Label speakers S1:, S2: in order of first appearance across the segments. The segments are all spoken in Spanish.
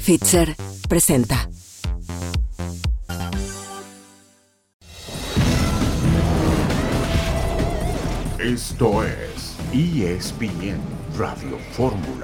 S1: Fitzer presenta.
S2: Esto es ESPN Radio Fórmula.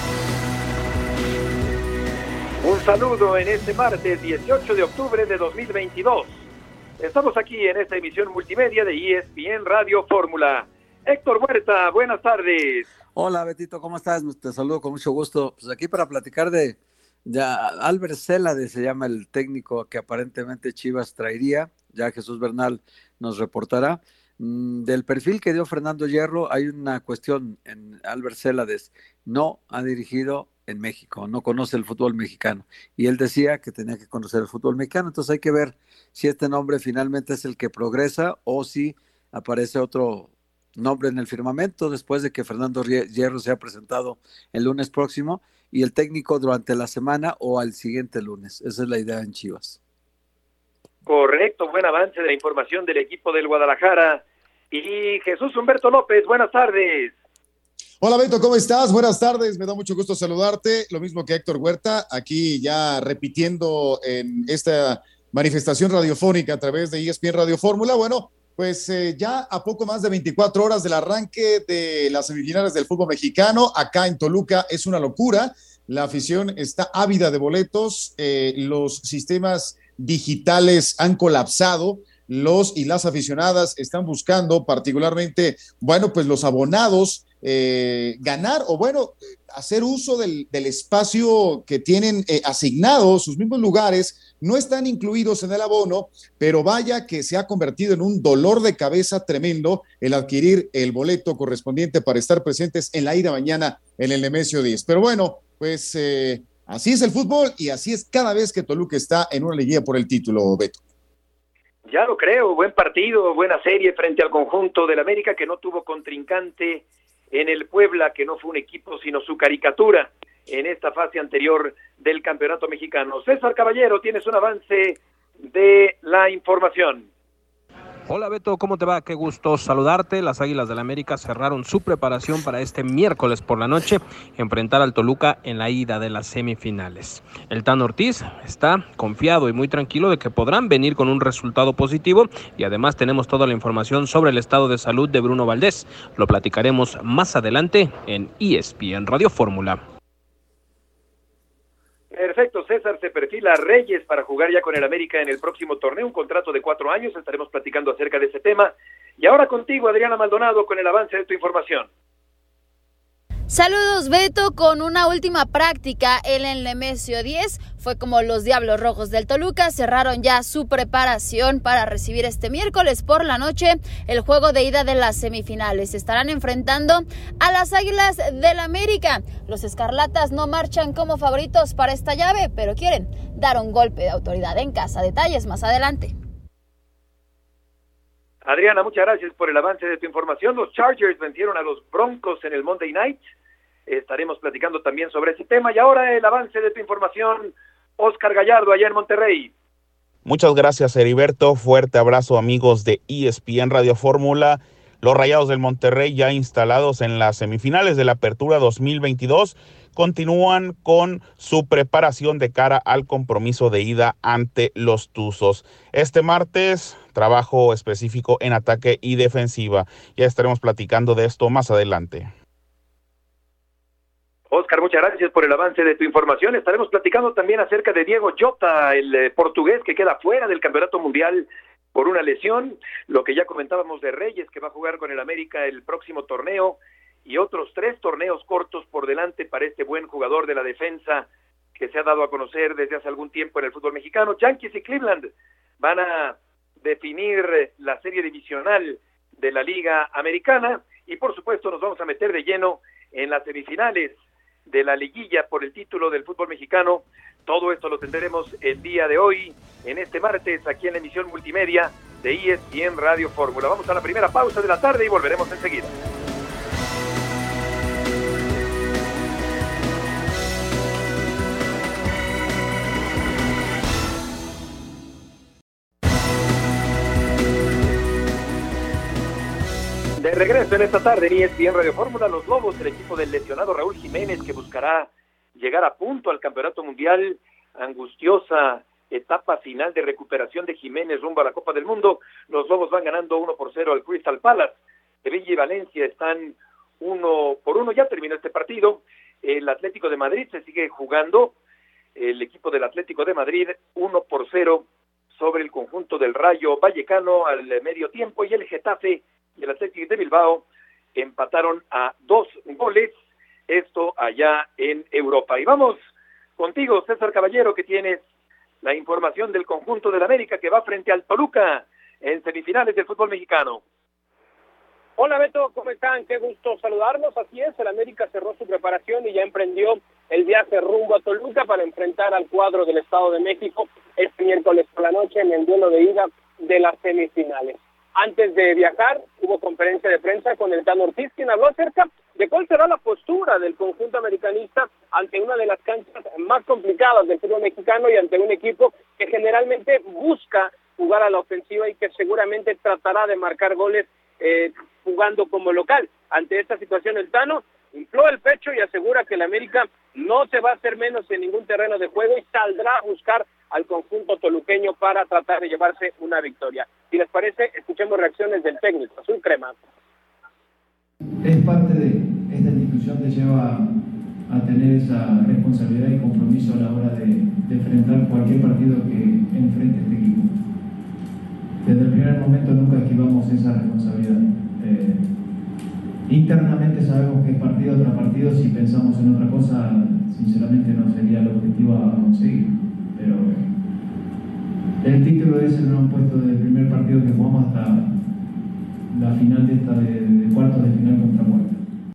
S3: Un saludo en este martes 18 de octubre de 2022. Estamos aquí en esta emisión multimedia de ESPN Radio Fórmula. Héctor Huerta, buenas tardes.
S4: Hola Betito, ¿cómo estás? Te saludo con mucho gusto. Pues aquí para platicar de Albert Celades, se llama el técnico que aparentemente Chivas traería, ya Jesús Bernal nos reportará. Del perfil que dio Fernando Hierro, hay una cuestión en Albert Celades. No ha dirigido en México, no conoce el fútbol mexicano. Y él decía que tenía que conocer el fútbol mexicano. Entonces hay que ver si este nombre finalmente es el que progresa o si aparece otro nombre en el firmamento después de que Fernando Hierro sea presentado el lunes próximo y el técnico durante la semana o al siguiente lunes. Esa es la idea en Chivas.
S3: Correcto, buen avance de la información del equipo del Guadalajara. Y Jesús Humberto López, buenas tardes.
S5: Hola Beto, ¿cómo estás? Buenas tardes, me da mucho gusto saludarte, lo mismo que Héctor Huerta, aquí ya repitiendo en esta manifestación radiofónica a través de ESPN Radio Fórmula. Bueno, pues ya a poco más de 24 horas del arranque de las semifinales del fútbol mexicano, acá en Toluca es una locura, la afición está ávida de boletos, los sistemas digitales han colapsado, los y las aficionadas están buscando particularmente, bueno, pues los abonados ganar o bueno, hacer uso del espacio que tienen asignado, sus mismos lugares no están incluidos en el abono, pero vaya que se ha convertido en un dolor de cabeza tremendo el adquirir el boleto correspondiente para estar presentes en la ida mañana en el Nemesio 10. Pero bueno, pues así es el fútbol y así es cada vez que Toluca está en una liguilla por el título, Beto.
S3: Ya lo creo, buen partido, buena serie frente al conjunto del América que no tuvo contrincante en el Puebla, que no fue un equipo sino su caricatura en esta fase anterior del campeonato mexicano. César Caballero, tienes un avance de la información.
S6: Hola Beto, ¿cómo te va? Qué gusto saludarte. Las Águilas del América cerraron su preparación para este miércoles por la noche enfrentar al Toluca en la ida de las semifinales. El Tan Ortiz está confiado y muy tranquilo de que podrán venir con un resultado positivo y además tenemos toda la información sobre el estado de salud de Bruno Valdés. Lo platicaremos más adelante en ESPN Radio Fórmula.
S3: Perfecto, César, se perfila Reyes para jugar ya con el América en el próximo torneo, un contrato de 4 años, estaremos platicando acerca de ese tema. Y ahora contigo, Adriana Maldonado, con el avance de tu información.
S7: Saludos Beto, con una última práctica en el Nemesio 10, fue como los Diablos Rojos del Toluca cerraron ya su preparación para recibir este miércoles por la noche el juego de ida de las semifinales. Estarán enfrentando a las Águilas del América. Los Escarlatas no marchan como favoritos para esta llave, pero quieren dar un golpe de autoridad en casa. Detalles más adelante.
S3: Adriana, muchas gracias por el avance de tu información. Los Chargers vencieron a los Broncos en el Monday Night. Estaremos platicando también sobre ese tema. Y ahora el avance de tu información, Oscar Gallardo, allá en Monterrey.
S8: Muchas gracias, Heriberto. Fuerte abrazo, amigos de ESPN Radio Fórmula. Los Rayados del Monterrey, ya instalados en las semifinales de la Apertura 2022, continúan con su preparación de cara al compromiso de ida ante los Tuzos. Este martes, trabajo específico en ataque y defensiva. Ya estaremos platicando de esto más adelante.
S3: Oscar, muchas gracias por el avance de tu información. Estaremos platicando también acerca de Diego Jota, el portugués que queda fuera del Campeonato Mundial por una lesión. Lo que ya comentábamos de Reyes, que va a jugar con el América el próximo torneo, y otros 3 torneos cortos por delante para este buen jugador de la defensa que se ha dado a conocer desde hace algún tiempo en el fútbol mexicano. Yankees y Cleveland van a definir la serie divisional de la Liga Americana y por supuesto nos vamos a meter de lleno en las semifinales de la liguilla por el título del fútbol mexicano. Todo esto lo tendremos el día de hoy, en este martes, aquí en la emisión multimedia de ESPN Radio Fórmula. Vamos a la primera pausa de la tarde y volveremos enseguida. De regreso en esta tarde en ESPN Radio Fórmula, los Lobos, el equipo del lesionado Raúl Jiménez, que buscará llegar a punto al Campeonato Mundial, angustiosa etapa final de recuperación de Jiménez rumbo a la Copa del Mundo. Los Lobos van ganando 1-0 al Crystal Palace. Sevilla y Valencia están 1-1, ya terminó este partido. El Atlético de Madrid se sigue jugando, el equipo del Atlético de Madrid 1-0 sobre el conjunto del Rayo Vallecano al medio tiempo, y el Getafe y el Atlético de Bilbao empataron a 2 goles, esto allá en Europa. Y vamos contigo, César Caballero, que tienes la información del conjunto del América que va frente al Toluca en semifinales del fútbol mexicano.
S6: Hola Beto, ¿cómo están? Qué gusto saludarlos. Así es, el América cerró su preparación y ya emprendió el viaje rumbo a Toluca para enfrentar al cuadro del Estado de México este miércoles por la noche en el duelo de ida de las semifinales. Antes de viajar, hubo conferencia de prensa con el Tano Ortiz, quien habló acerca de cuál será la postura del conjunto americanista ante una de las canchas más complicadas del fútbol mexicano y ante un equipo que generalmente busca jugar a la ofensiva y que seguramente tratará de marcar goles jugando como local. Ante esta situación, el Tano infló el pecho y asegura que el América no se va a hacer menos en ningún terreno de juego y saldrá a buscar al conjunto toluqueño para tratar de llevarse una victoria. Si les parece, escuchemos reacciones del técnico Azul Crema.
S9: Es parte de esta institución, te lleva a tener esa responsabilidad y compromiso a la hora de enfrentar cualquier partido que enfrente este equipo. Desde el primer momento nunca esquivamos esa responsabilidad. Internamente sabemos que es partido tras partido, si pensamos en otra cosa, sinceramente no sería el objetivo a conseguir. Pero el título ese lo hemos puesto desde el primer partido que jugamos hasta la final de cuartos de final contra Puebla.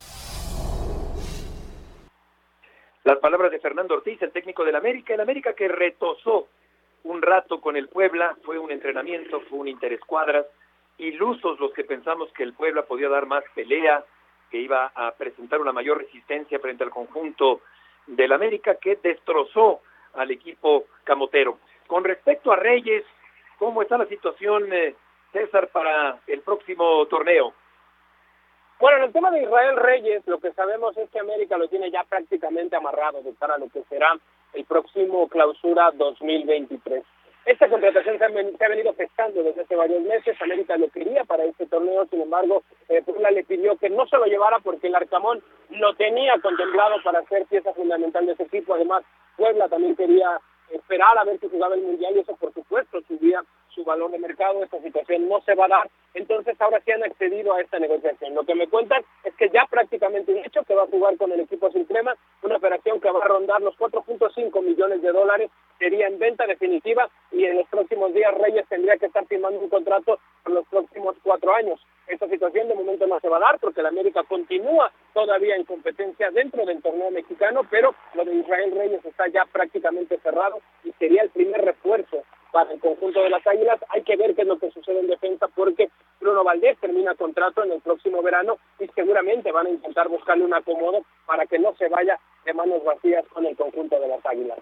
S3: Las palabras de Fernando Ortiz, el técnico del América, el América que retosó un rato con el Puebla, fue un entrenamiento, fue un interescuadras, ilusos los que pensamos que el Puebla podía dar más pelea, que iba a presentar una mayor resistencia frente al conjunto del América, que destrozó al equipo camotero. Con respecto a Reyes, ¿cómo está la situación, César, para el próximo torneo?
S6: Bueno, en el tema de Israel Reyes, lo que sabemos es que América lo tiene ya prácticamente amarrado de cara a lo que será el próximo Clausura 2023. Esta contratación se ha venido gestando desde hace varios meses. América lo quería para este torneo, sin embargo, Puebla le pidió que no se lo llevara porque el Arcamón lo tenía contemplado para ser pieza fundamental de ese equipo. Además, Puebla también quería esperar a ver si jugaba el Mundial y eso, por supuesto, subía su valor de mercado. Esta situación no se va a dar, entonces ahora sí han accedido a esta negociación. Lo que me cuentan es que ya prácticamente un hecho que va a jugar con el equipo Azul Crema, una operación que va a rondar los $4.5 millones, sería en venta definitiva y en los próximos días Reyes tendría que estar firmando un contrato por los próximos 4 años. Esta situación de momento no se va a dar porque el América continúa todavía en competencia dentro del torneo mexicano, pero lo de Israel Reyes está ya prácticamente cerrado y sería el primer refuerzo para el conjunto de las Águilas. Hay que ver qué es lo que sucede en defensa porque Bruno Valdés termina contrato en el próximo verano y seguramente van a intentar buscarle un acomodo para que no se vaya de manos vacías con el conjunto de las Águilas.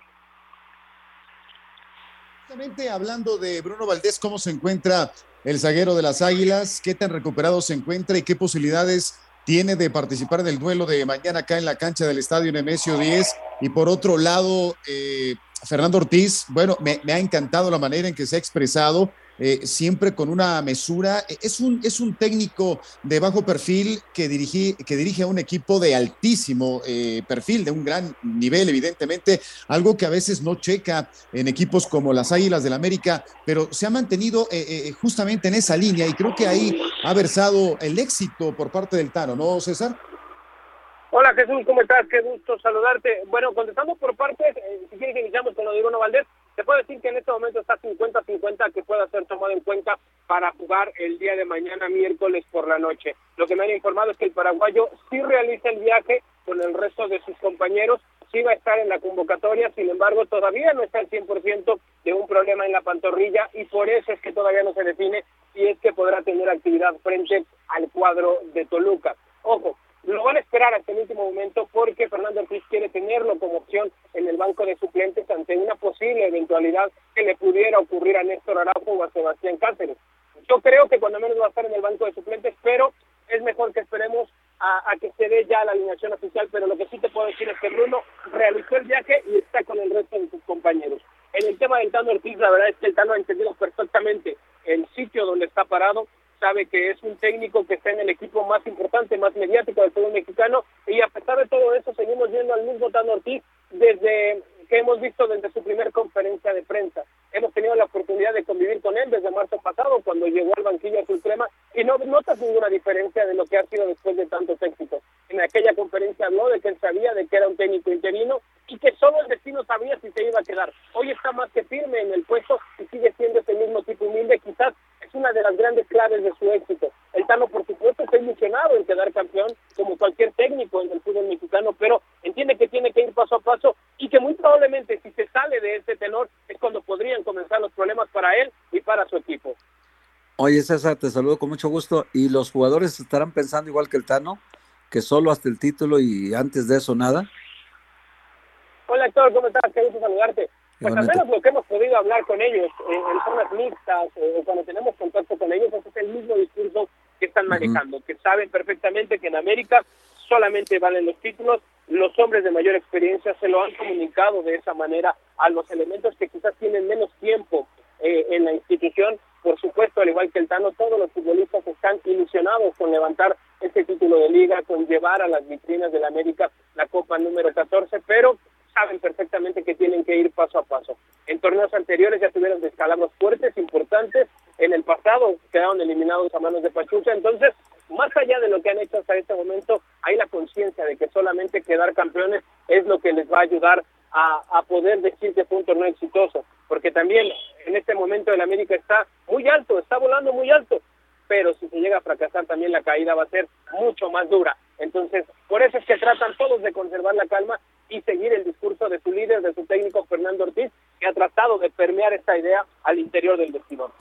S5: Justamente hablando de Bruno Valdés, ¿cómo se encuentra el zaguero de las Águilas? ¿Qué tan recuperado se encuentra y qué posibilidades tiene de participar en el duelo de mañana acá en la cancha del Estadio Nemesio 10? Y por otro lado, Fernando Ortiz, bueno, me ha encantado la manera en que se ha expresado, siempre con una mesura. Es un técnico de bajo perfil que dirige a un equipo de altísimo perfil, de un gran nivel, evidentemente, algo que a veces no checa en equipos como las Águilas del América, pero se ha mantenido justamente en esa línea y creo que ahí ha versado el éxito por parte del Tano, ¿no, César?
S6: Hola Jesús, ¿cómo estás? Qué gusto saludarte. Bueno, contestando por partes, si quieres que iniciamos con lo de Bruno Valdés, te puedo decir que en este momento está 50-50 que pueda ser tomado en cuenta para jugar el día de mañana, miércoles por la noche. Lo que me han informado es que el paraguayo sí realiza el viaje con el resto de sus compañeros, sí va a estar en la convocatoria, sin embargo todavía no está al 100% de un problema en la pantorrilla y por eso es que todavía no se define si es que podrá tener actividad frente al cuadro de Toluca. Ojo, lo van a esperar hasta el último momento porque Fernando Ortiz quiere tenerlo como opción en el banco de suplentes ante una posible eventualidad que le pudiera ocurrir a Néstor Araujo o a Sebastián Cáceres. Yo creo que cuando menos va a estar en el banco de suplentes, pero es mejor que esperemos a que se dé ya la alineación oficial, pero lo que sí te puedo decir es que Bruno
S10: realizó el viaje y está con el resto de sus compañeros. En el tema del Tano Ortiz, la verdad es que el Tano ha entendido perfectamente el sitio donde está parado, sabe que es un técnico que está en el equipo más importante, más mediático del fútbol mexicano, y a pesar de todo eso seguimos viendo al mismo Tano Ortiz desde que hemos visto desde su primer conferencia de prensa. Hemos tenido la oportunidad de convivir con él desde marzo pasado, cuando llegó al banquillo azul crema, y no notas ninguna diferencia de lo que ha sido después de tantos éxitos. En aquella conferencia habló de que él sabía de que era un técnico interino y que solo el destino sabía si se iba a quedar. Hoy está más que firme en el puesto y sigue siendo ese mismo tipo humilde. Quizás es una de las grandes claves de su éxito. El Tano, por supuesto, está ilusionado en quedar campeón, como cualquier técnico en el fútbol mexicano, pero entiende que tiene que ir paso a paso y que muy probablemente si se sale de ese tenor es cuando podrían comenzar los problemas para él y para su equipo.
S4: Oye, César, te saludo con mucho gusto. ¿Y los jugadores estarán pensando igual que el Tano, que solo hasta el título y antes de eso nada?
S10: Hola Héctor, ¿cómo estás? Qué gusto saludarte. Pues al menos lo que hemos podido hablar con ellos en zonas mixtas, cuando tenemos contacto con ellos, ese es el mismo discurso que están manejando, que saben perfectamente que en América solamente valen los títulos. Los hombres de mayor experiencia se lo han comunicado de esa manera a los elementos que quizás tienen menos tiempo en la institución. Por supuesto, al igual que el Tano, todos los futbolistas están ilusionados con levantar este título de liga, con llevar a las vitrinas de la América la Copa número 14, pero saben perfectamente que tienen que ir paso a paso. En torneos anteriores ya tuvieron descalabros fuertes, importantes. En el pasado quedaron eliminados a manos de Pachuca. Entonces, más allá de lo que han hecho hasta este momento, hay la conciencia de que solamente quedar campeones es lo que les va a ayudar a poder decir que fue un torneo exitoso. Porque también en este momento el América está muy alto, está volando muy alto. Pero si se llega a fracasar también la caída va a ser mucho más dura. Entonces, por eso es que tratan todos de conservar la calma y seguir el discurso de su líder, de su técnico Fernando Ortiz, que ha tratado de permear esta idea al interior del vestidor.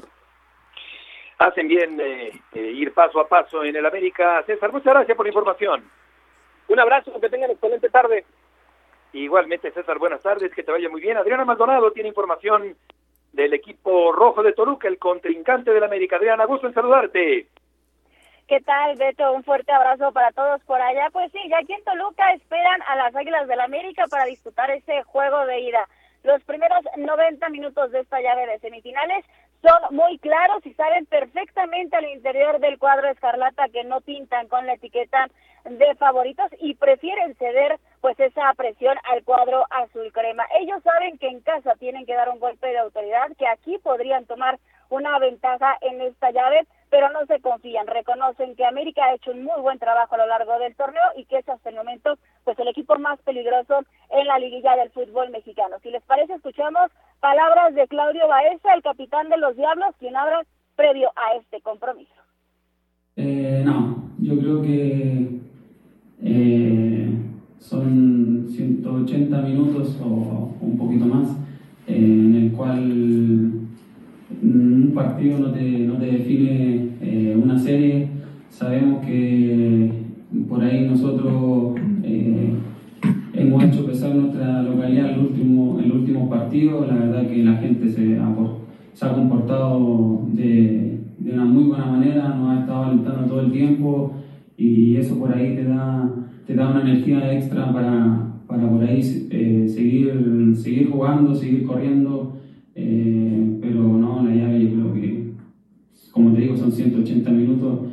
S3: Hacen bien ir paso a paso en el América. César, muchas gracias por la información.
S10: Un abrazo, que tengan excelente tarde.
S3: Igualmente, César, buenas tardes, que te vaya muy bien. Adriana Maldonado tiene información del equipo rojo de Toluca, el contrincante del América. Adriana, gusto en saludarte.
S11: ¿Qué tal, Beto? Un fuerte abrazo para todos por allá. Pues sí, ya aquí en Toluca esperan a las Águilas del América para disputar ese juego de ida. Los primeros 90 minutos de esta llave de semifinales son muy claros y saben perfectamente al interior del cuadro escarlata que no pintan con la etiqueta de favoritos y prefieren ceder pues esa presión al cuadro azul crema. Ellos saben que en casa tienen que dar un golpe de autoridad, que aquí podrían tomar una ventaja en esta llave, pero no se confían, reconocen que América ha hecho un muy buen trabajo a lo largo del torneo y que es hasta el momento pues el equipo más peligroso en la liguilla del fútbol mexicano. Si les parece, escuchamos palabras de Claudio Baeza, el capitán de los Diablos, quien habla previo a este compromiso.
S9: No, yo creo que son 180 minutos o un poquito más en el cual un partido no te define una serie. Sabemos que por ahí nosotros hemos hecho pesar nuestra localidad el último partido. La verdad que la gente se ha comportado de una muy buena manera, nos ha estado alentando todo el tiempo y eso por ahí te da una energía extra para por ahí seguir jugando, seguir corriendo. Pero no, la llave yo creo que, como te digo, son 180 minutos.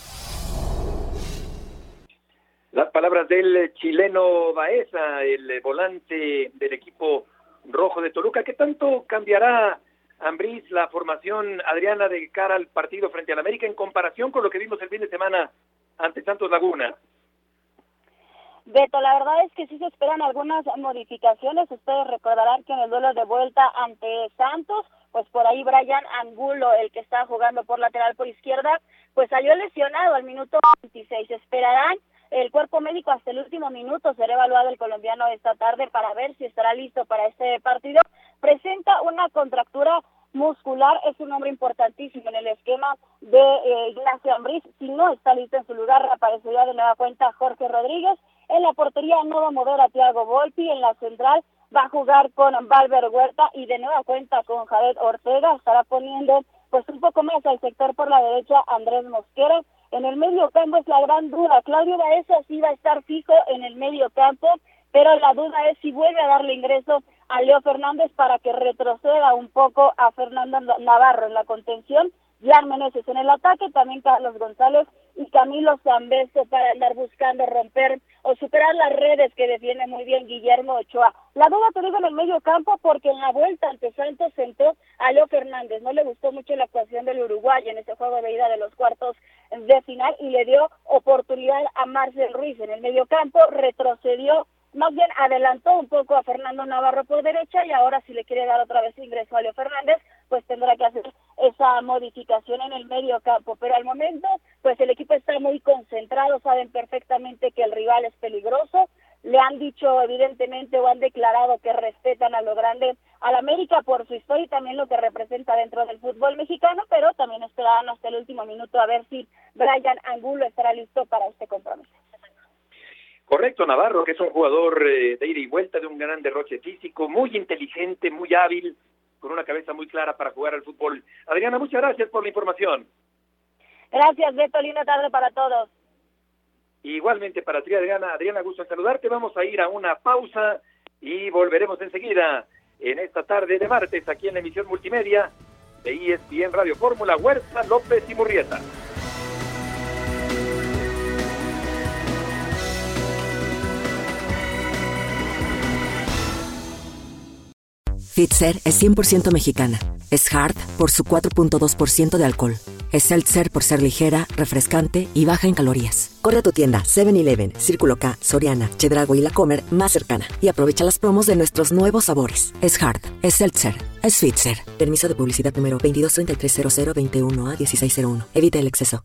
S3: Las palabras del chileno Baeza, el volante del equipo rojo de Toluca. ¿Qué tanto cambiará, Ambriz, la formación, Adriana, de cara al partido frente al América en comparación con lo que vimos el fin de semana ante Santos Laguna?
S11: Beto, la verdad es que sí se esperan algunas modificaciones. Ustedes recordarán que en el duelo de vuelta ante Santos, pues por ahí Brian Angulo, el que está jugando por lateral por izquierda, pues salió lesionado al minuto 26. Esperarán el cuerpo médico hasta el último minuto. Será evaluado el colombiano esta tarde para ver si estará listo para este partido. Presenta una contractura muscular, es un hombre importantísimo en el esquema de Ignacio Ambriz. Si no está listo en su lugar, aparecería de nueva cuenta Jorge Rodríguez. En la portería no va a mover a Thiago Volpi. En la central va a jugar con Valver Huerta y de nueva cuenta con Jared Ortega. Estará poniendo pues un poco más al sector por la derecha Andrés Mosquera. En el medio campo es la gran duda. Claudio Baeza sí va a estar fijo en el medio campo. pero la duda es si vuelve a darle ingreso a Leo Fernández para que retroceda un poco a Fernando Navarro en la contención, Jan Meneses en el ataque, también Carlos González y Camilo Zambeso para andar buscando romper o superar las redes que defiende muy bien Guillermo Ochoa. La duda te digo en el medio campo porque en la vuelta ante Santos sentó a Leo Fernández, no le gustó mucho la actuación del Uruguay en ese juego de ida de los cuartos de final y le dio oportunidad a Marcel Ruiz en el medio campo, retrocedió, más bien adelantó un poco a Fernando Navarro por derecha y ahora si le quiere dar otra vez ingreso a Leo Fernández, pues tendrá que hacer esa modificación en el medio campo, pero al momento pues el equipo está muy concentrado, saben perfectamente que el rival es peligroso, le han dicho evidentemente o han declarado que respetan a lo grande al América por su historia y también lo que representa dentro del fútbol mexicano, pero también esperarán hasta el último minuto a ver si Brian Angulo estará listo para este compromiso.
S3: Correcto, Navarro, que es un jugador de ida y vuelta, de un gran derroche físico, muy inteligente, muy hábil, con una cabeza muy clara para jugar al fútbol. Adriana, muchas gracias por la información.
S11: Gracias, Beto, linda tarde para todos.
S3: Igualmente para ti, Adriana. Adriana, gusto en saludarte. Vamos a ir a una pausa y volveremos enseguida en esta tarde de martes aquí en la emisión multimedia de ESPN Radio Fórmula. Huerta, López y Murrieta.
S1: Fitzer es 100% mexicana. Es Hard por su 4.2% de alcohol. Es Seltzer por ser ligera, refrescante y baja en calorías. Corre a tu tienda 7-Eleven, Círculo K, Soriana, Chedraui y La Comer más cercana y aprovecha las promos de nuestros nuevos sabores. Es Hard, es Seltzer, es Fitzer. Permiso de publicidad número 22330021A1601. Evita el exceso.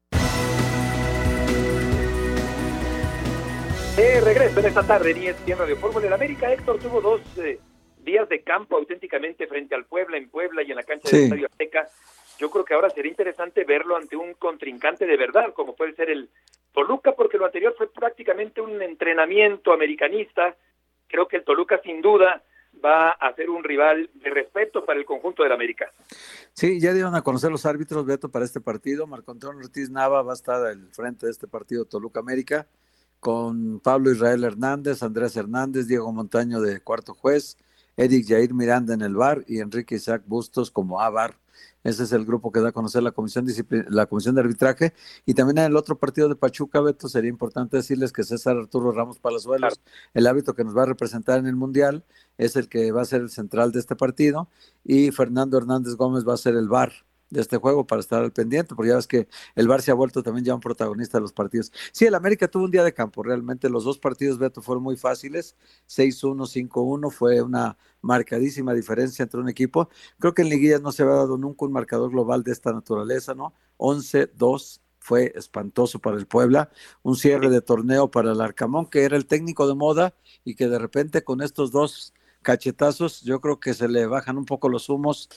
S3: Regreso en esta tarde en ESPN Radio Fórmula. El América, Héctor, tuvo dos días de campo auténticamente frente al Puebla, en Puebla y en la cancha del Estadio Azteca. Yo creo que ahora sería interesante verlo ante un contrincante de verdad, como puede ser el Toluca, porque lo anterior fue prácticamente un entrenamiento americanista. Creo que el Toluca sin duda va a ser un rival de respeto para el conjunto del América.
S4: Sí, ya dieron a conocer los árbitros, Beto, para este partido. Marco Antonio Ortiz Nava va a estar al frente de este partido Toluca-América, con Pablo Israel Hernández, Andrés Hernández, Diego Montaño de cuarto juez, Eric Jair Miranda en el VAR y Enrique Isaac Bustos como A-VAR. Ese es el grupo que da a conocer la comisión de arbitraje. Y también en el otro partido de Pachuca, Beto, sería importante decirles que César Arturo Ramos Palazuelos, el árbitro que nos va a representar en el Mundial, es el que va a ser el central de este partido, y Fernando Hernández Gómez va a ser el VAR de este juego para estar al pendiente, porque ya ves que el VAR se ha vuelto también ya un protagonista de los partidos. Sí, el América tuvo un día de campo, realmente los dos partidos, Beto, fueron muy fáciles, 6-1, 5-1, fue una marcadísima diferencia entre un equipo. Creo que en liguillas no se había dado nunca un marcador global de esta naturaleza, ¿no? 11-2, fue espantoso para el Puebla, un cierre de torneo para el Arcamón, que era el técnico de moda, y que de repente con estos dos cachetazos, yo creo que se le bajan un poco los humos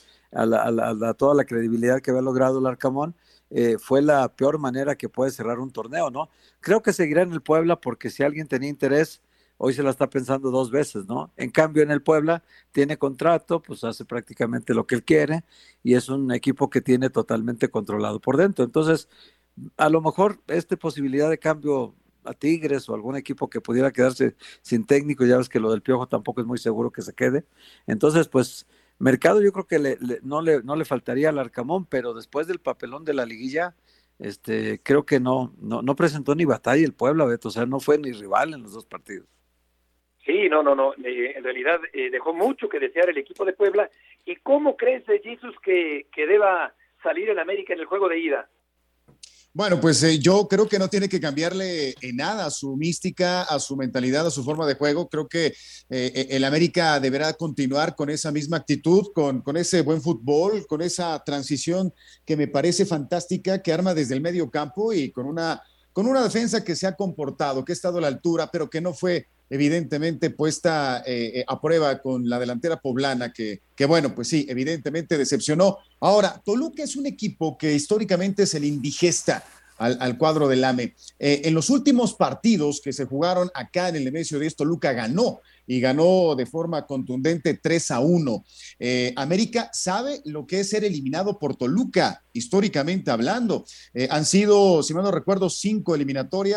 S4: a toda la credibilidad que había logrado el Arcamón. Fue la peor manera que puede cerrar un torneo, ¿no? Creo que seguirá en el Puebla, porque si alguien tenía interés, hoy se la está pensando dos veces, ¿no? En cambio, en el Puebla tiene contrato, pues hace prácticamente lo que él quiere, y es un equipo que tiene totalmente controlado por dentro. Entonces, a lo mejor esta posibilidad de cambio a Tigres o algún equipo que pudiera quedarse sin técnico, ya ves que lo del Piojo tampoco es muy seguro que se quede. Entonces, pues, mercado yo creo que no le faltaría al Arcamón, pero después del papelón de la liguilla, creo que no presentó ni batalla el Puebla, Beto, o sea, no fue ni rival en los dos partidos.
S3: Sí, no, en realidad dejó mucho que desear el equipo de Puebla. ¿Y cómo crees, Jesús, que deba salir el América en el juego de ida?
S5: Bueno, pues yo creo que no tiene que cambiarle en nada a su mística, a su mentalidad, a su forma de juego. Creo que el América deberá continuar con esa misma actitud, con ese buen fútbol, con esa transición que me parece fantástica, que arma desde el medio campo y con una defensa que se ha comportado, que ha estado a la altura, pero que no fue evidentemente puesta a prueba con la delantera poblana, que bueno, pues sí, evidentemente decepcionó. Ahora, Toluca es un equipo que históricamente se le indigesta al cuadro del AME. En los últimos partidos que se jugaron acá en el Nemesio 10, Toluca ganó, y ganó de forma contundente 3-1. América sabe lo que es ser eliminado por Toluca, históricamente hablando. Han sido, si mal no recuerdo, 5 eliminatorias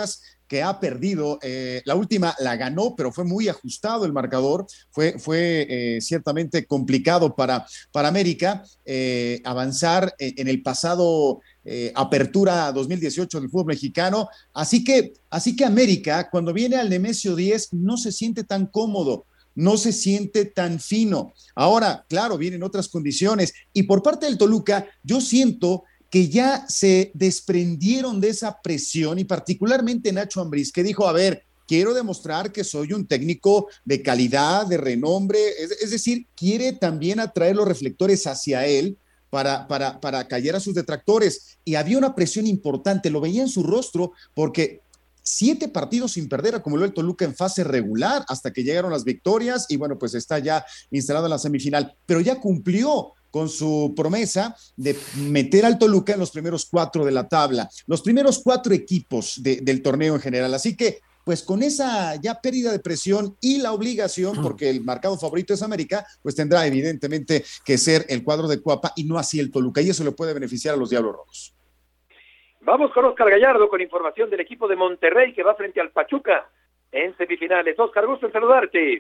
S5: que ha perdido. La última la ganó, pero fue muy ajustado el marcador. Fue ciertamente complicado para América avanzar en el pasado Apertura 2018 del fútbol mexicano. Así que América, cuando viene al Nemesio 10, no se siente tan cómodo, no se siente tan fino. Ahora, claro, vienen otras condiciones. Y por parte del Toluca, yo siento que ya se desprendieron de esa presión, y particularmente Nacho Ambriz, que dijo, a ver, quiero demostrar que soy un técnico de calidad, de renombre, es decir, quiere también atraer los reflectores hacia él para callar a sus detractores. Y había una presión importante, lo veía en su rostro, porque 7 partidos sin perder acumuló el Toluca en fase regular hasta que llegaron las victorias, y bueno, pues está ya instalado en la semifinal, pero ya cumplió con su promesa de meter al Toluca en los primeros 4 de la tabla, los primeros 4 equipos del torneo en general. Así que, pues con esa ya pérdida de presión y la obligación, porque el marcado favorito es América, pues tendrá evidentemente que ser el cuadro de Cuapa y no así el Toluca, y eso le puede beneficiar a los Diablos Rojos.
S3: Vamos con Oscar Gallardo con información del equipo de Monterrey que va frente al Pachuca en semifinales. Oscar, gusto en saludarte.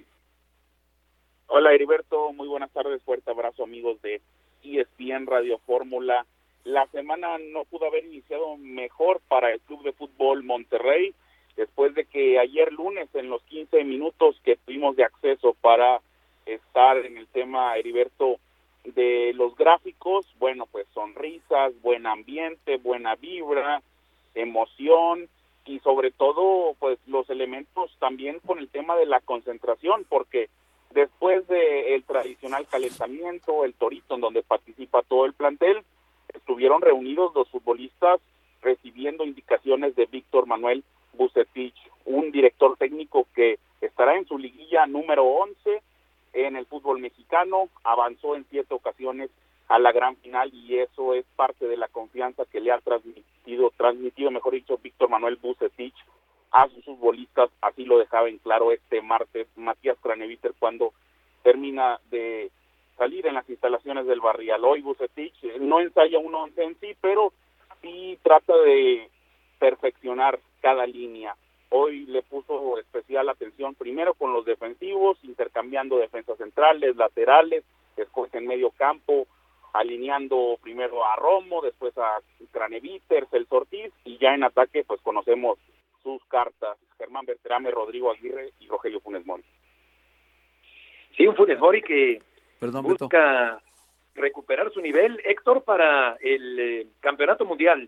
S8: Hola Heriberto, muy buenas tardes, fuerte abrazo amigos de ESPN Radio Fórmula. La semana no pudo haber iniciado mejor para el Club de Fútbol Monterrey, después de que ayer lunes en los 15 minutos que tuvimos de acceso para estar en el tema, Heriberto, de los gráficos, bueno, pues sonrisas, buen ambiente, buena vibra, emoción y sobre todo pues los elementos también con el tema de la concentración, porque después del tradicional calentamiento, el torito en donde participa todo el plantel, estuvieron reunidos los futbolistas recibiendo indicaciones de Víctor Manuel Vucetich, un director técnico que estará en su liguilla número 11 en el fútbol mexicano, avanzó en 7 ocasiones a la gran final y eso es parte de la confianza que le ha transmitido mejor dicho, Víctor Manuel Vucetich a sus futbolistas. Así lo dejaba en claro este martes Matías Craneviter cuando termina de salir en las instalaciones del Barrial. Hoy Vucetich no ensaya un 11 en sí, pero sí trata de perfeccionar cada línea. Hoy le puso especial atención primero con los defensivos, intercambiando defensas centrales, laterales, después en medio campo, alineando primero a Romo, después a Craneviter, Celso Ortiz, y ya en ataque pues conocemos sus cartas, Germán Berterame, Rodrigo Aguirre y Rogelio Funes Mori.
S3: Sí, un Funes Mori que busca
S4: Beto.
S3: recuperar su nivel, Héctor, para el campeonato mundial.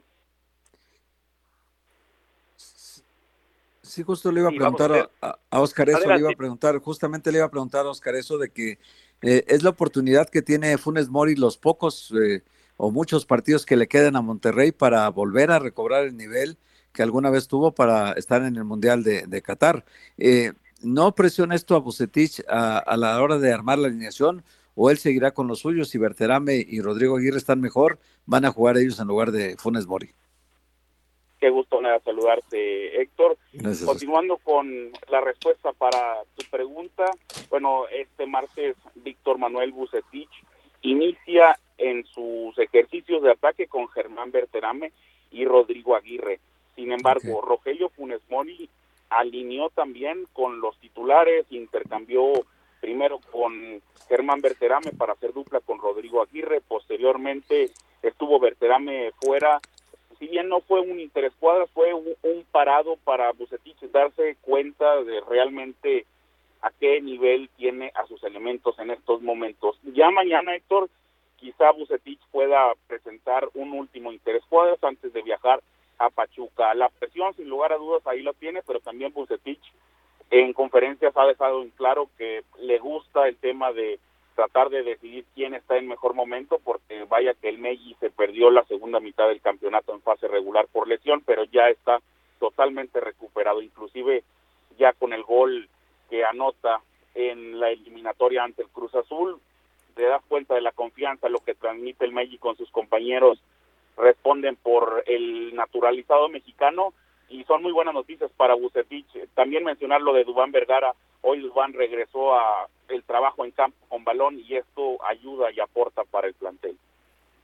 S4: Sí, justo le iba a preguntar a Oscar eso, le iba a preguntar, justamente le iba a preguntar a Oscar eso de que es la oportunidad que tiene Funes Mori, los pocos o muchos partidos que le quedan a Monterrey para volver a recobrar el nivel que alguna vez tuvo para estar en el Mundial de Qatar. ¿No presiona esto a Vucetich a la hora de armar la alineación o él seguirá con los suyos? Si Berterame y Rodrigo Aguirre están mejor, van a jugar ellos en lugar de Funes Mori?
S8: Qué gusto saludarte, Héctor.
S4: Gracias.
S8: Continuando con la respuesta para tu pregunta, bueno, este martes Víctor Manuel Vucetich inicia en sus ejercicios de ataque con Germán Berterame y Rodrigo Aguirre. Sin embargo, Rogelio Funes Mori alineó también con los titulares, intercambió primero con Germán Berterame para hacer dupla con Rodrigo Aguirre, posteriormente estuvo Berterame fuera. Si bien no fue un interescuadras, fue un parado para Vucetich darse cuenta de realmente a qué nivel tiene a sus elementos en estos momentos. Ya mañana, Héctor, quizá Vucetich pueda presentar un último interescuadras antes de viajar a Pachuca. La presión, sin lugar a dudas, ahí lo tiene, pero también Vucetich en conferencias ha dejado en claro que le gusta el tema de tratar de decidir quién está en mejor momento, porque vaya que el Megui se perdió la segunda mitad del campeonato en fase regular por lesión, pero ya está totalmente recuperado, inclusive ya con el gol que anota en la eliminatoria ante el Cruz Azul, te das cuenta de la confianza, lo que transmite el Megui con sus compañeros, responden por el naturalizado mexicano, y son muy buenas noticias para Vucetich. También mencionar lo de Duván Vergara. Hoy Duván regresó a el trabajo en campo con balón y esto ayuda y aporta para el plantel.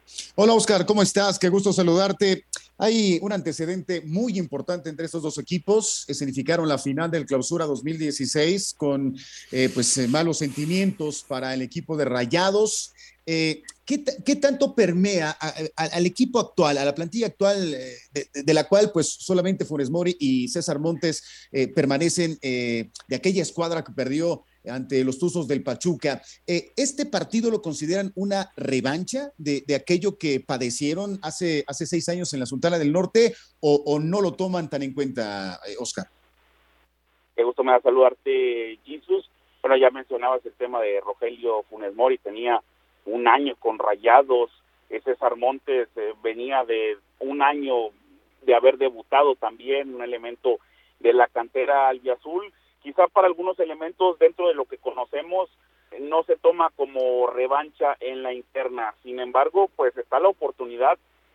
S5: Hola, Oscar, ¿cómo estás? Qué gusto saludarte. Hay un antecedente muy importante entre estos dos equipos. Escenificaron la final del Clausura 2016 con malos sentimientos para el equipo de Rayados. ¿Qué tanto permea al equipo actual, a la plantilla actual, de la cual pues solamente Funes Mori y César Montes permanecen de aquella escuadra que perdió ante los Tuzos del Pachuca? ¿Este partido lo consideran una revancha de aquello que padecieron hace 6 años en la Sultana del Norte o no lo toman tan en cuenta, Oscar?
S8: Qué gusto me da saludarte, Jesús. Bueno, ya mencionabas el tema de Rogelio Funes Mori, tenía un año con Rayados. César Montes venía de un año de haber debutado también, un elemento de la cantera albiazul. Quizá para algunos elementos dentro de lo que conocemos no se toma como revancha en la interna. Sin embargo, pues está la oportunidad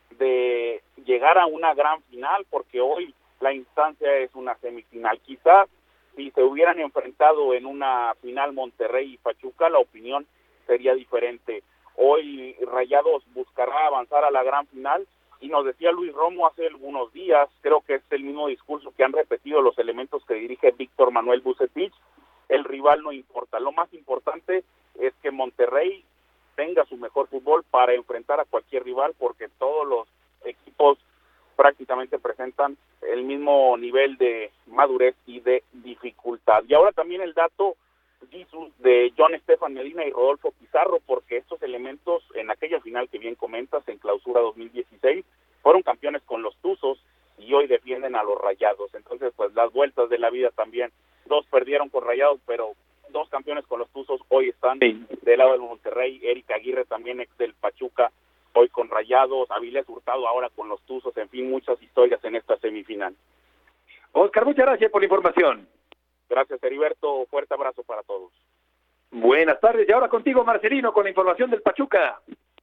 S8: de llegar a una gran final, porque hoy la instancia es una semifinal. Quizá si se hubieran enfrentado en una final Monterrey y Pachuca, la opinión sería diferente. Hoy Rayados buscará avanzar a la gran final, y nos decía Luis Romo hace algunos días, creo que es el mismo discurso que han repetido los elementos que dirige Víctor Manuel Vucetich: el rival no importa, lo más importante es que Monterrey tenga su mejor fútbol para enfrentar a cualquier rival, porque todos los equipos prácticamente presentan el mismo nivel de madurez y de dificultad. Y ahora también el dato, Jesús, de John Estefan Medina y Rodolfo Pizarro, porque estos elementos en aquella final que bien comentas, en Clausura 2016, fueron campeones con los Tuzos y hoy defienden a los Rayados. Entonces, pues las vueltas de la vida también. 2 perdieron con Rayados, pero 2 campeones con los Tuzos hoy están del lado del Monterrey. Eric Aguirre, también ex del Pachuca, hoy con Rayados. Avilés Hurtado ahora con los Tuzos. En fin, muchas historias en esta semifinal.
S3: Oscar, muchas gracias por la información.
S8: Gracias, Heriberto. Fuerte abrazo para todos.
S3: Buenas tardes. Y ahora contigo, Marcelino, con la información del Pachuca.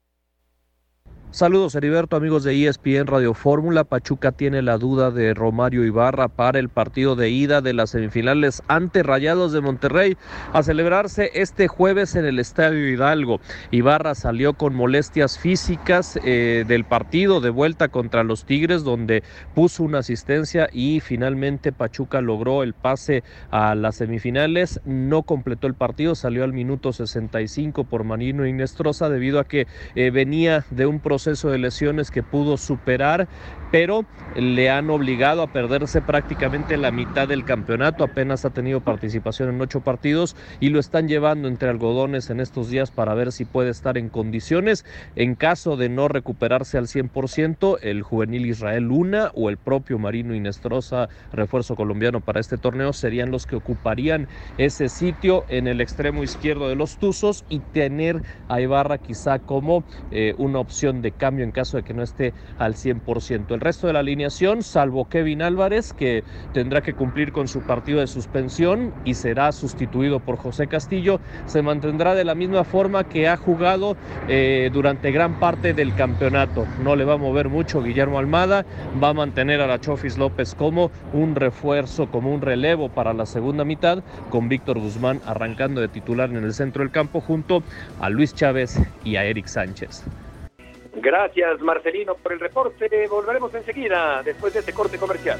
S6: Saludos, Heriberto, amigos de ESPN Radio Fórmula. Pachuca tiene la duda de Romario Ibarra para el partido de ida de las semifinales ante Rayados de Monterrey, a celebrarse este jueves en el Estadio Hidalgo. Ibarra salió con molestias físicas del partido de vuelta contra los Tigres, donde puso una asistencia y finalmente Pachuca logró el pase a las semifinales. No completó el partido, salió al minuto 65 por Marino Inestrosa debido a que venía de un proceso de lesiones que pudo superar, pero le han obligado a perderse prácticamente la mitad del campeonato. Apenas ha tenido participación en 8 partidos y lo están llevando entre algodones en estos días para ver si puede estar en condiciones. En caso de no recuperarse al 100%, el juvenil Israel Luna o el propio Marino Inestrosa, refuerzo colombiano para este torneo, serían los que ocuparían ese sitio en el extremo izquierdo de los Tuzos, y tener a Ibarra quizá como una opción de cambio en caso de que no esté al 100%. El resto de la alineación, salvo Kevin Álvarez, que tendrá que cumplir con su partido de suspensión y será sustituido por José Castillo, se mantendrá de la misma forma que ha jugado durante gran parte del campeonato. No le va a mover mucho Guillermo Almada, va a mantener a la Chofis López como un refuerzo, como un relevo para la segunda mitad, con Víctor Guzmán arrancando de titular en el centro del campo junto a Luis Chávez y a Eric Sánchez.
S3: Gracias, Marcelino, por el reporte. Volveremos enseguida, después de este corte comercial.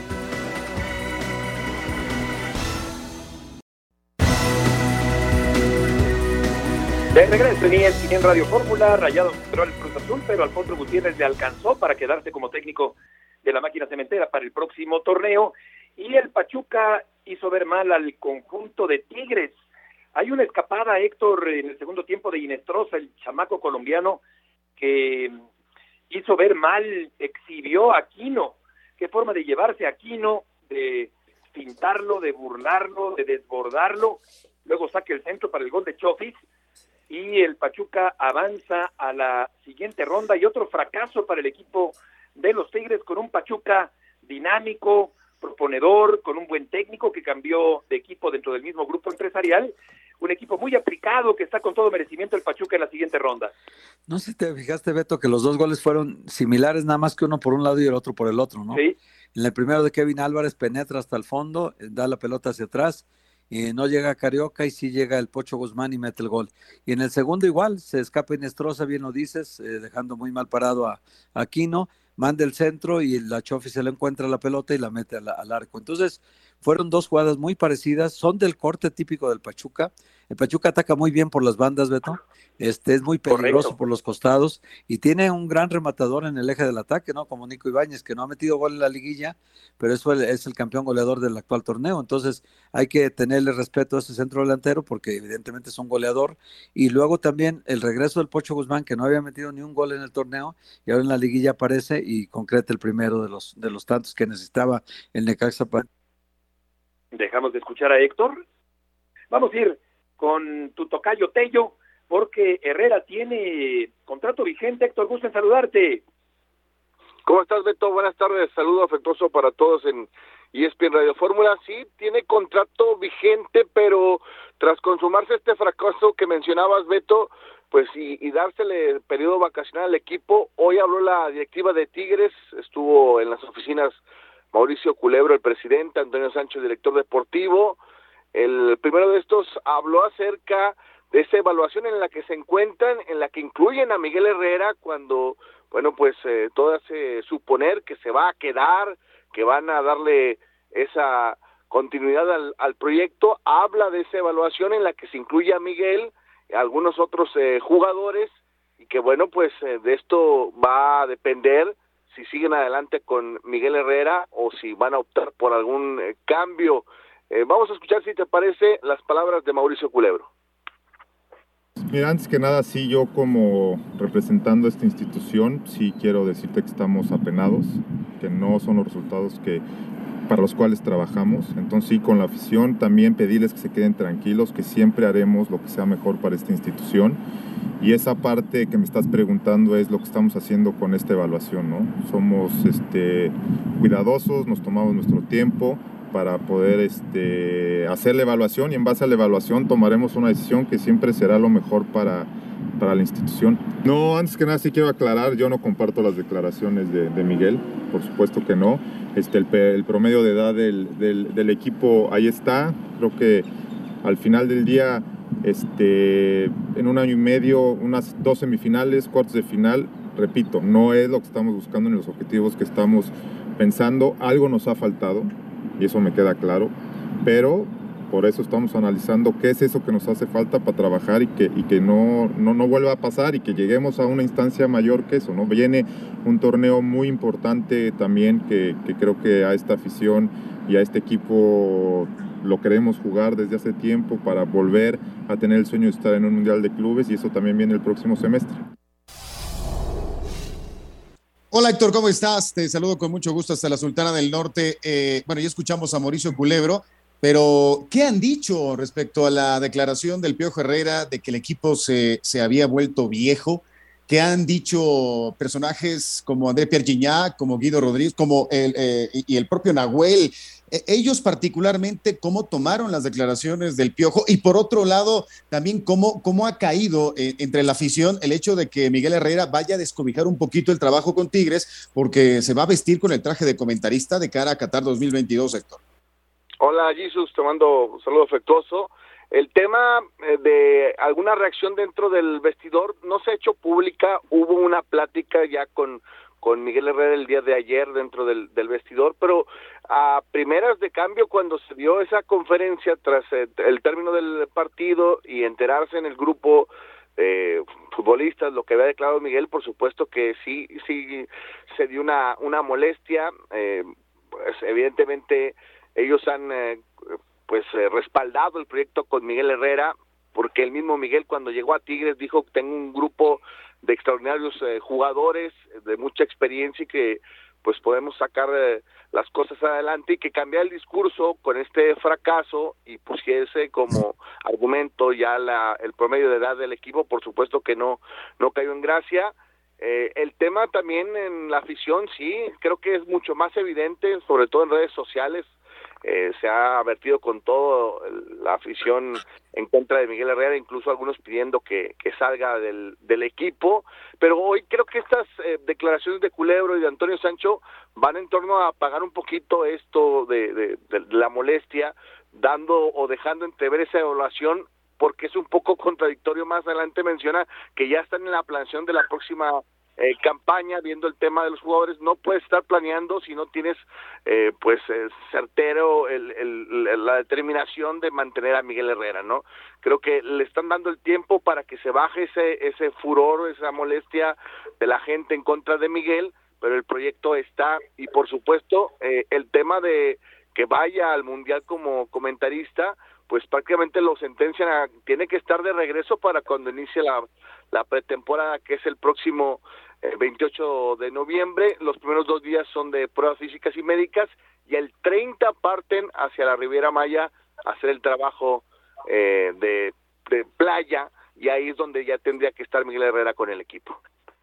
S3: De regreso en Radio Fórmula, Rayados superó al Cruz Azul, pero Alfonso Gutiérrez le alcanzó para quedarse como técnico de la máquina cementera para el próximo torneo, y el Pachuca hizo ver mal al conjunto de Tigres. Hay una escapada, Héctor, en el segundo tiempo de Inestrosa, el chamaco colombiano, que hizo ver mal, exhibió a Aquino. Qué forma de llevarse a Aquino, de pintarlo, de burlarlo, de desbordarlo. Luego saca el centro para el gol de Chofis y el Pachuca avanza a la siguiente ronda. Y otro fracaso para el equipo de los Tigres, con un Pachuca dinámico, proponedor, con un buen técnico que cambió de equipo dentro del mismo grupo empresarial. Un equipo muy aplicado que está con todo merecimiento el Pachuca en la siguiente ronda.
S4: No sé si te fijaste, Beto, que los 2 goles fueron similares, nada más que uno por un lado y el otro por el otro, ¿no?
S3: Sí.
S4: En el primero de Kevin Álvarez penetra hasta el fondo, da la pelota hacia atrás, y no llega Carioca y sí llega el Pocho Guzmán y mete el gol. Y en el segundo igual, se escapa Inestrosa, bien lo dices, dejando muy mal parado a Aquino, manda el centro y la Chofi se le encuentra la pelota y la mete al arco. Entonces, fueron dos jugadas muy parecidas, son del corte típico del Pachuca. El Pachuca ataca muy bien por las bandas, Beto. Es muy peligroso. Correcto. Por los costados y tiene un gran rematador en el eje del ataque, ¿no? Como Nico Ibáñez, que no ha metido gol en la liguilla, pero es el campeón goleador del actual torneo. Entonces hay que tenerle respeto a ese centro delantero porque evidentemente es un goleador. Y luego también el regreso del Pocho Guzmán, que no había metido ni un gol en el torneo y ahora en la liguilla aparece y concreta el primero de los tantos que necesitaba el Necaxa.
S3: Dejamos de escuchar a Héctor. Vamos a ir con tu tocayo Tello, porque Herrera tiene contrato vigente. Héctor, gusto en saludarte.
S12: ¿Cómo estás, Beto? Buenas tardes, saludo afectuoso para todos en ESPN Radio Fórmula. Sí, tiene contrato vigente, pero tras consumarse este fracaso que mencionabas, Beto, pues y dársele el periodo vacacional al equipo, hoy habló la directiva de Tigres, estuvo en las oficinas Mauricio Culebro, el presidente, Antonio Sánchez, el director deportivo. El primero de estos habló acerca de esa evaluación en la que se encuentran, en la que incluyen a Miguel Herrera, cuando, bueno, pues todo hace suponer que se va a quedar, que van a darle esa continuidad al proyecto. Habla de esa evaluación en la que se incluye a Miguel, algunos otros jugadores, y que, bueno, pues de esto va a depender si siguen adelante con Miguel Herrera o si van a optar por algún cambio. Vamos a escuchar, si te parece, las palabras de Mauricio Culebro.
S13: Mira, antes que nada, sí, yo como representando esta institución, sí quiero decirte que estamos apenados, que no son los resultados para los cuales trabajamos. Entonces sí, con la afición también pedirles que se queden tranquilos, que siempre haremos lo que sea mejor para esta institución. Y esa parte que me estás preguntando es lo que estamos haciendo con esta evaluación, ¿no? Somos cuidadosos, nos tomamos nuestro tiempo para poder hacer la evaluación, y en base a la evaluación tomaremos una decisión que siempre será lo mejor para la institución. No, antes que nada sí quiero aclarar, yo no comparto las declaraciones de Miguel, por supuesto que no. El promedio de edad del equipo ahí está. Creo que al final del día, en un año y medio, unas 2 semifinales, cuartos de final, repito, no es lo que estamos buscando ni los objetivos que estamos pensando. Algo nos ha faltado y eso me queda claro, pero por eso estamos analizando qué es eso que nos hace falta para trabajar y que no vuelva a pasar y que lleguemos a una instancia mayor que eso, ¿no? Viene un torneo muy importante también que creo que a esta afición y a este equipo lo queremos jugar desde hace tiempo para volver a tener el sueño de estar en un mundial de clubes, y eso también viene el próximo semestre.
S5: Hola Héctor, ¿cómo estás? Te saludo con mucho gusto hasta la Sultana del Norte. Bueno, ya escuchamos a Mauricio Culebro, pero ¿qué han dicho respecto a la declaración del Piojo Herrera de que el equipo se había vuelto viejo? ¿Qué han dicho personajes como André Pierre Gignac, como Guido Rodríguez, como y el propio Nahuel? Ellos particularmente, ¿cómo tomaron las declaraciones del Piojo? Y por otro lado, también cómo ha caído entre la afición el hecho de que Miguel Herrera vaya a descobijar un poquito el trabajo con Tigres, porque se va a vestir con el traje de comentarista de cara a Qatar 2022, Héctor.
S12: Hola, Jesus, te mando un saludo afectuoso. El tema de alguna reacción dentro del vestidor no se ha hecho pública. Hubo una plática ya con Miguel Herrera el día de ayer dentro del vestidor, pero a primeras de cambio, cuando se dio esa conferencia tras el término del partido y enterarse en el grupo de futbolistas lo que había declarado Miguel, por supuesto que sí se dio una molestia. Pues evidentemente ellos han respaldado el proyecto con Miguel Herrera, porque el mismo Miguel, cuando llegó a Tigres, dijo que tengo un grupo de extraordinarios jugadores de mucha experiencia y que pues podemos sacar las cosas adelante, y que cambiar el discurso con este fracaso y pusiese como argumento ya el promedio de edad del equipo, por supuesto que no cayó en gracia. El tema también en la afición, sí, creo que es mucho más evidente, sobre todo en redes sociales, se ha vertido con todo la afición en contra de Miguel Herrera, incluso algunos pidiendo que salga del equipo, pero hoy creo que estas declaraciones de Culebro y de Antonio Sancho van en torno a apagar un poquito esto de la molestia, dando o dejando entrever esa evaluación, porque es un poco contradictorio. Más adelante menciona que ya están en la planeación de la próxima campaña, viendo el tema de los jugadores. No puedes estar planeando si no tienes certero la determinación de mantener a Miguel Herrera, ¿no? Creo que le están dando el tiempo para que se baje ese furor, esa molestia de la gente en contra de Miguel, pero el proyecto está, y por supuesto el tema de que vaya al Mundial como comentarista, pues prácticamente lo sentencian tiene que estar de regreso para cuando inicie la pretemporada, que es el próximo 28 de noviembre. Los primeros 2 días son de pruebas físicas y médicas, y el 30 parten hacia la Riviera Maya a hacer el trabajo de playa, y ahí es donde ya tendría que estar Miguel Herrera con el equipo.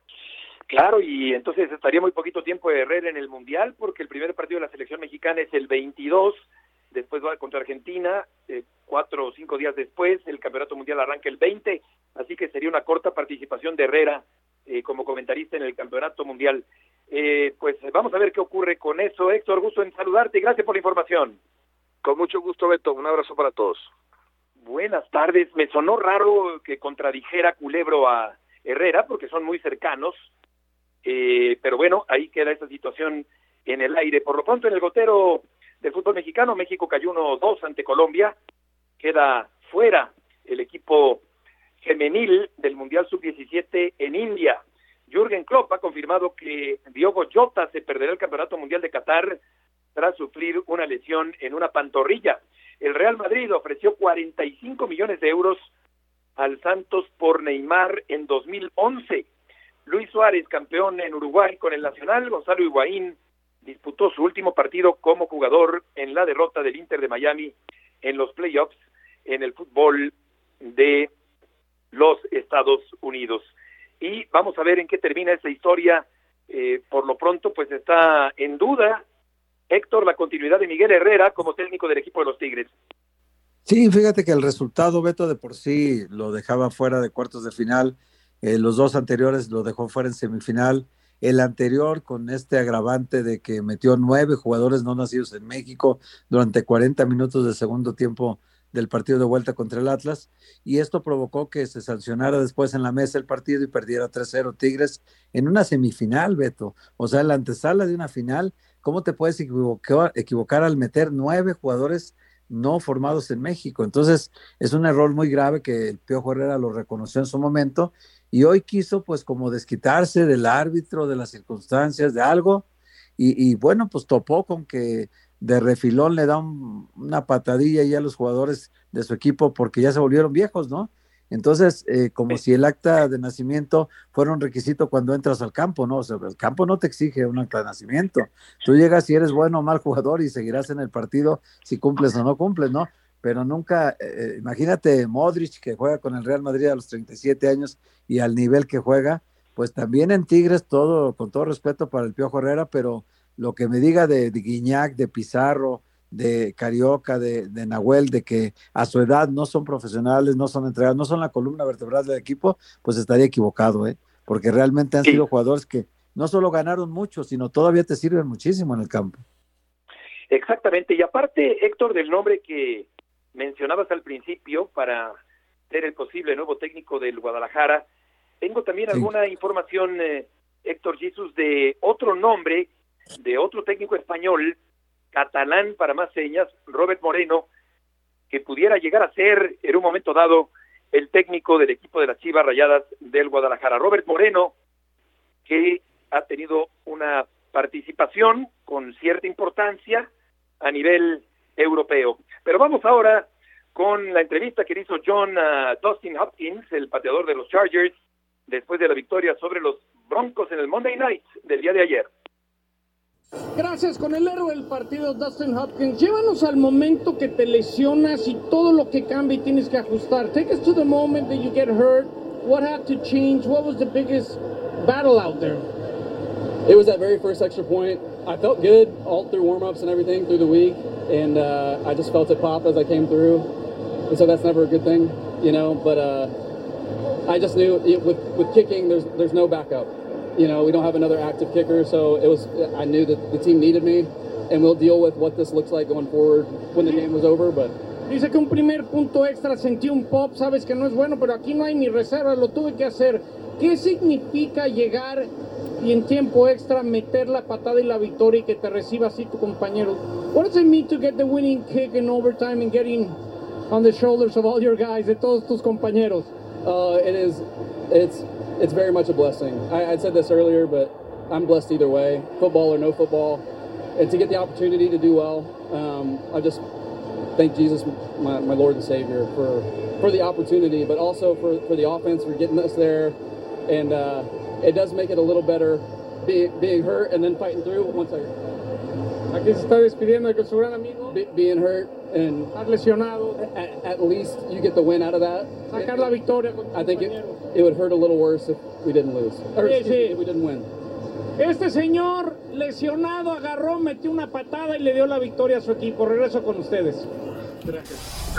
S3: Claro, y entonces estaría muy poquito tiempo de Herrera en el Mundial, porque el primer partido de la selección mexicana es el 22, después va contra Argentina, 4 o 5 días después, el Campeonato Mundial arranca el 20, así que sería una corta participación de Herrera como comentarista en el Campeonato Mundial. Pues vamos a ver qué ocurre con eso. Héctor, gusto en saludarte y gracias por la información.
S12: Con mucho gusto, Beto, un abrazo para todos.
S3: Buenas tardes, me sonó raro que contradijera Culebro a Herrera, porque son muy cercanos, pero bueno, ahí queda esa situación en el aire. Por lo pronto, en el gotero del fútbol mexicano, México cayó 1-2 ante Colombia, queda fuera el equipo femenil del Mundial Sub-17 en India. Jürgen Klopp ha confirmado que Diogo Jota se perderá el Campeonato Mundial de Qatar tras sufrir una lesión en una pantorrilla. El Real Madrid ofreció 45 millones de euros al Santos por Neymar en 2011. Luis Suárez, campeón en Uruguay con el Nacional. Gonzalo Higuaín disputó su último partido como jugador en la derrota del Inter de Miami en los playoffs en el fútbol de los Estados Unidos. Y vamos a ver en qué termina esa historia. Por lo pronto, pues está en duda, Héctor, la continuidad de Miguel Herrera como técnico del equipo de los Tigres.
S4: Sí, fíjate que el resultado, Beto, de por sí lo dejaba fuera de cuartos de final. Los 2 anteriores lo dejó fuera en semifinal. El anterior con este agravante de que metió 9 jugadores no nacidos en México durante 40 minutos de segundo tiempo del partido de vuelta contra el Atlas, y esto provocó que se sancionara después en la mesa el partido y perdiera 3-0 Tigres en una semifinal, Beto. O sea, en la antesala de una final, ¿cómo te puedes equivocar al meter 9 jugadores no formados en México? Entonces, es un error muy grave que el Piojo Herrera lo reconoció en su momento, y hoy quiso pues como desquitarse del árbitro, de las circunstancias, de algo, y bueno, pues topó con que de refilón le da una patadilla ya a los jugadores de su equipo porque ya se volvieron viejos, ¿no? Entonces, como si el acta de nacimiento fuera un requisito cuando entras al campo, ¿no? O sea, el campo no te exige un acta de nacimiento. Tú llegas y eres bueno o mal jugador y seguirás en el partido si cumples o no cumples, ¿no? Pero nunca, imagínate Modric, que juega con el Real Madrid a los 37 años y al nivel que juega, pues también en Tigres, con todo respeto para el Piojo Herrera, pero lo que me diga de Guiñac, de Pizarro, de Carioca, de Nahuel, de que a su edad no son profesionales, no son entregados, no son la columna vertebral del equipo, pues estaría equivocado, porque realmente han sido jugadores que no solo ganaron mucho, sino todavía te sirven muchísimo en el campo.
S3: Exactamente, y aparte, Héctor, del nombre que mencionabas al principio para ser el posible nuevo técnico del Guadalajara, tengo también alguna información, Héctor Jesús, de otro nombre, de otro técnico español, catalán para más señas, Robert Moreno, que pudiera llegar a ser en un momento dado el técnico del equipo de las Chivas Rayadas del Guadalajara. Robert Moreno, que ha tenido una participación con cierta importancia a nivel europeo. Pero vamos ahora con la entrevista que hizo John Dustin Hopkins, el pateador de los Chargers, después de la victoria sobre los Broncos en el Monday Night del día de ayer.
S14: Gracias, con el héroe del partido, Dustin Hopkins. Llévanos al momento que te lesionas y todo lo que cambia y tienes que ajustar. Take us to the moment that you get hurt. What had to change? What was the biggest battle out there?
S15: It was that very first extra point. I felt good all through warm-ups and everything through the week, and I just felt it pop as I came through, and so that's never a good thing, you know, but I just knew with kicking, there's no backup. You know, we don't have another active kicker, so I knew that the team needed me, and we'll deal with what this looks like going forward when the game was over, but...
S14: Dice que un primer punto extra, sentí un pop, sabes que no es bueno, pero aquí no hay ni reserva, lo tuve que hacer. ¿Qué significa llegar y en tiempo extra meter la patada y la victoria y que te reciba así tu compañero? What does it mean to get the winning kick in overtime and getting on the shoulders of all your guys, de todos tus compañeros?
S15: It's very much a blessing. I said this earlier, but I'm blessed either way, football or no football. And to get the opportunity to do well, I just thank Jesus, my Lord and Savior, for the opportunity, but also for the offense, for getting us there. And it does make it a little better being hurt and then fighting through. One second.
S14: Aquí se está despidiendo de su gran amigo.
S15: Being hurt and
S14: lesionado.
S15: At least you get the win out of that.
S14: Sacar la victoria.
S15: I think it would hurt a little worse if we didn't lose. Or if we didn't win.
S14: Este señor lesionado agarró, metió una patada y le dio la victoria a su equipo. Regreso con ustedes.
S3: Gracias.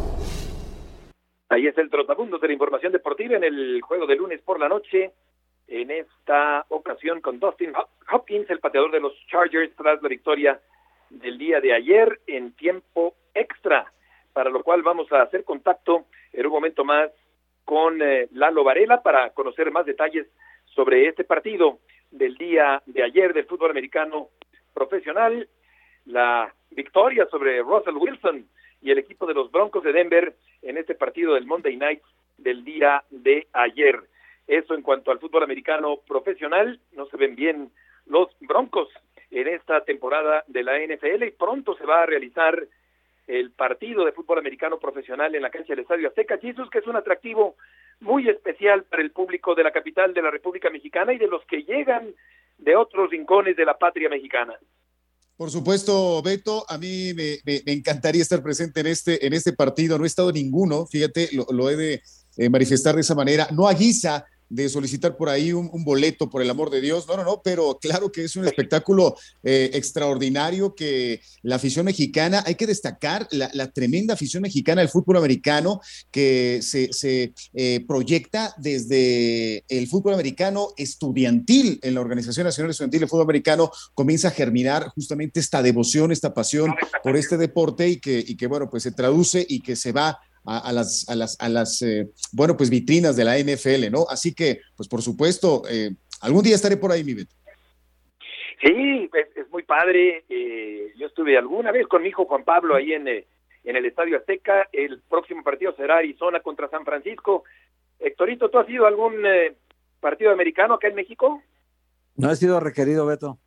S3: Ahí es el trotamundos de la información deportiva en el juego de lunes por la noche. En esta ocasión con Dustin Hopkins, el pateador de los Chargers, tras la victoria del día de ayer en tiempo extra, para lo cual vamos a hacer contacto en un momento más con Lalo Varela para conocer más detalles sobre este partido del día de ayer del fútbol americano profesional, la victoria sobre Russell Wilson y el equipo de los Broncos de Denver en este partido del Monday Night del día de ayer. Eso en cuanto al fútbol americano profesional. No se ven bien los Broncos en esta temporada de la NFL y pronto se va a realizar el partido de fútbol americano profesional en la cancha del Estadio Azteca, Jesús, que es un atractivo muy especial para el público de la capital de la República Mexicana y de los que llegan de otros rincones de la patria mexicana.
S5: Por supuesto, Beto, a mí me encantaría estar presente en este partido. No he estado ninguno, fíjate, lo he de manifestar de esa manera, no a guisa de solicitar por ahí un boleto, por el amor de Dios, no, pero claro que es un espectáculo extraordinario que la afición mexicana, hay que destacar la tremenda afición mexicana del fútbol americano que se proyecta desde el fútbol americano estudiantil, en la Organización Nacional Estudiantil de Fútbol Americano comienza a germinar justamente esta devoción, esta pasión por este deporte y que bueno, pues se traduce y que se va a las bueno, pues vitrinas de la NFL, ¿no? Así que, pues por supuesto, algún día estaré por ahí, mi Beto.
S3: Sí, es muy padre. Yo estuve alguna vez con mi hijo Juan Pablo ahí en el Estadio Azteca. El próximo partido será Arizona contra San Francisco. Héctorito, ¿tú has ido a algún partido americano acá en México?
S4: No he sido requerido, Beto.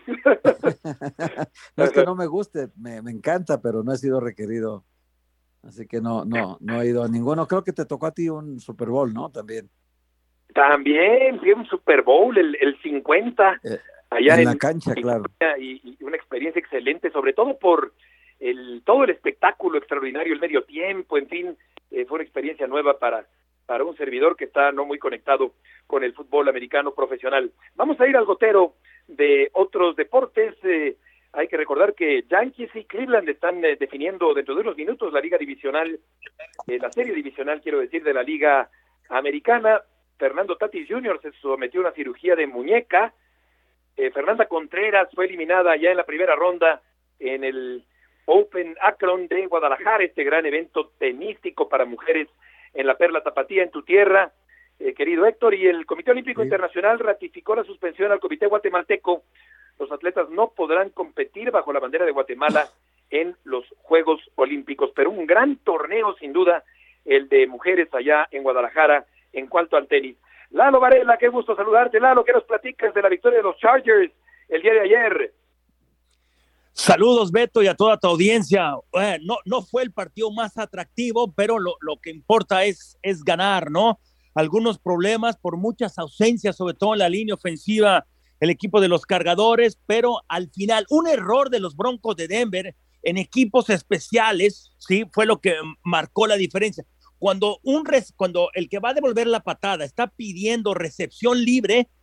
S4: No es que no me guste, me encanta, pero no he sido requerido. Así que no he ido a ninguno. Creo que te tocó a ti un Super Bowl, ¿no? También
S3: fui a un Super Bowl, el 50, allá
S4: en la cancha, claro.
S3: Y una experiencia excelente, sobre todo por todo el espectáculo extraordinario, el medio tiempo, en fin, fue una experiencia nueva para un servidor que está no muy conectado con el fútbol americano profesional. Vamos a ir al gotero de otros deportes. Hay que recordar que Yankees y Cleveland están definiendo dentro de unos minutos la liga divisional, la serie divisional, quiero decir, de la liga americana. Fernando Tatis Jr. se sometió a una cirugía de muñeca. Fernanda Contreras fue eliminada ya en la primera ronda en el Open Akron de Guadalajara, este gran evento tenístico para mujeres en la Perla Tapatía, en tu tierra, querido Héctor. Y el Comité Olímpico Internacional ratificó la suspensión al Comité Guatemalteco. Los atletas no podrán competir bajo la bandera de Guatemala en los Juegos Olímpicos, pero un gran torneo sin duda el de mujeres allá en Guadalajara en cuanto al tenis. Lalo Varela, qué gusto saludarte. Lalo, ¿qué nos platicas de la victoria de los Chargers el día de ayer?
S16: Saludos, Beto, y a toda tu audiencia. No fue el partido más atractivo, pero lo que importa es ganar, ¿no? Algunos problemas por muchas ausencias, sobre todo en la línea ofensiva, el equipo de los Cargadores, pero al final un error de los Broncos de Denver en equipos especiales, sí, fue lo que marcó la diferencia. Cuando el que va a devolver la patada está pidiendo recepción libre,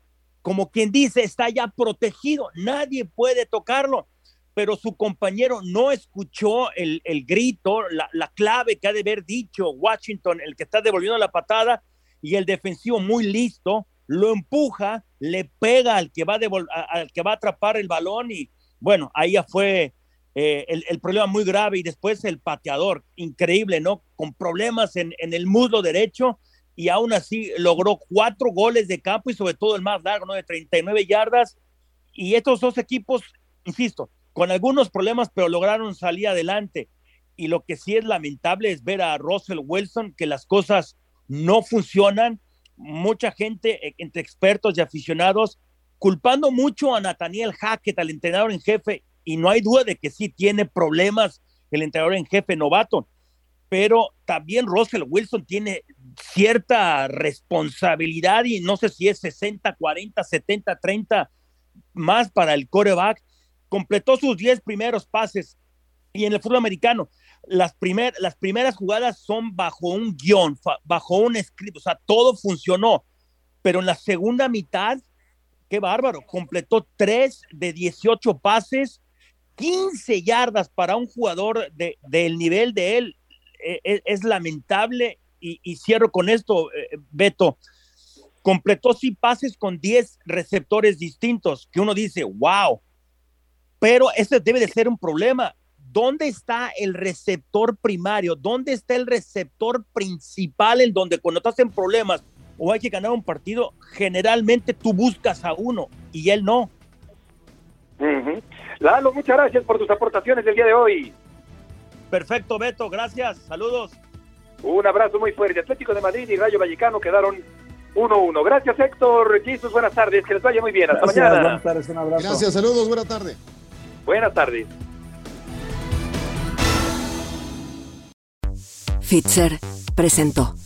S16: como quien dice, está ya protegido, nadie puede tocarlo, pero su compañero no escuchó el grito, la clave que ha de haber dicho Washington, el que está devolviendo la patada, y el defensivo muy listo, lo empuja, le pega al que va a atrapar el balón, y bueno, ahí ya fue el problema muy grave, y después el pateador, increíble, ¿no? Con problemas en el muslo derecho, y aún así logró 4 goles de campo, y sobre todo el más largo, ¿no? De 39 yardas, y estos dos equipos, insisto, con algunos problemas, pero lograron salir adelante, y lo que sí es lamentable es ver a Russell Wilson, que las cosas no funcionan, mucha gente, entre expertos y aficionados, culpando mucho a Nathaniel Hackett, al entrenador en jefe, y no hay duda de que sí tiene problemas el entrenador en jefe novato, pero también Russell Wilson tiene cierta responsabilidad, y no sé si es 60-40, 70-30 más para el quarterback. Completó sus 10 primeros pases, y en el fútbol americano las primeras jugadas son bajo un guión, bajo un script, o sea, todo funcionó, pero en la segunda mitad, qué bárbaro, completó 3 de 18 pases, 15 yardas para un jugador del nivel de él. Es lamentable, y cierro con esto, Beto. Completó sí pases con 10 receptores distintos, que uno dice, wow, pero este debe de ser un problema. ¿Dónde está el receptor primario? ¿Dónde está el receptor principal, en donde cuando te hacen problemas o hay que ganar un partido, generalmente tú buscas a uno y él no?
S3: Lalo, muchas gracias por tus aportaciones del día de hoy.
S16: Perfecto, Beto, gracias, saludos.
S3: Un abrazo muy fuerte. Atlético de Madrid y Rayo Vallecano quedaron 1-1. Gracias, Héctor. Jesús, buenas tardes, que les vaya muy bien. Hasta mañana.
S4: Buenas tardes, un abrazo.
S5: Gracias, saludos, buenas tardes.
S3: Buenas tardes.
S1: Fitzer presentó.